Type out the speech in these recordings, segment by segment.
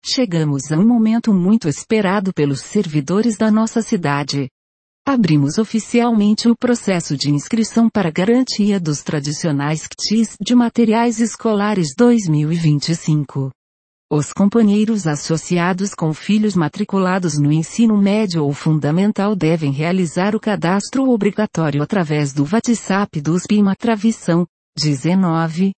Chegamos a um momento muito esperado pelos servidores da nossa cidade. Abrimos oficialmente o processo de inscrição para garantia dos tradicionais kits de materiais escolares 2025. Os companheiros associados com filhos matriculados no ensino médio ou fundamental devem realizar o cadastro obrigatório através do WhatsApp do SPIMA Travição, 19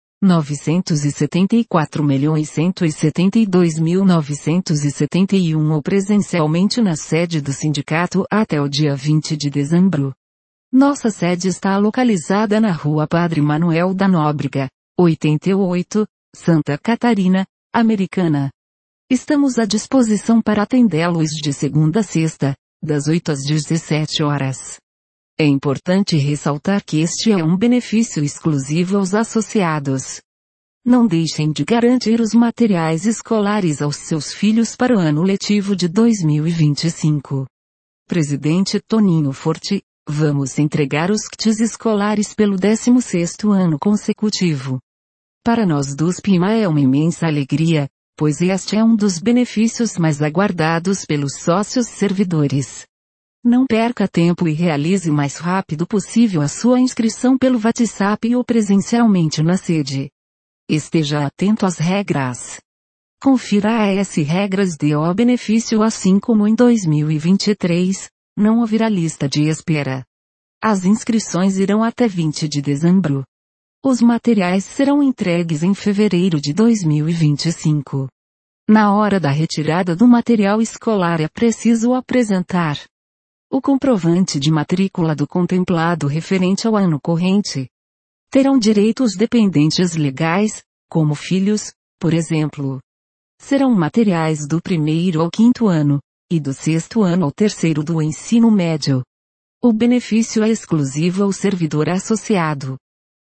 974.172.971 ou presencialmente na sede do sindicato até o dia 20 de dezembro. Nossa sede está localizada na Rua Padre Manuel da Nóbrega, 88, Santa Catarina, Americana. Estamos à disposição para atendê-los de segunda a sexta, das 8 às 17 horas. É importante ressaltar que este é um benefício exclusivo aos associados. Não deixem de garantir os materiais escolares aos seus filhos para o ano letivo de 2025. Presidente Toninho Forte, vamos entregar os kits escolares pelo 16º ano consecutivo. Para nós do SPIMA é uma imensa alegria, pois este é um dos benefícios mais aguardados pelos sócios servidores. Não perca tempo e realize o mais rápido possível a sua inscrição pelo WhatsApp ou presencialmente na sede. Esteja atento às regras. Confira as regras de o benefício assim como em 2023, não haverá lista de espera. As inscrições irão até 20 de dezembro. Os materiais serão entregues em fevereiro de 2025. Na hora da retirada do material escolar é preciso apresentar o comprovante de matrícula do contemplado referente ao ano corrente. Terão direito os dependentes legais, como filhos, por exemplo. Serão materiais do 1º ao 5º ano, e do 6º ano ao 3º do ensino médio. O benefício é exclusivo ao servidor associado.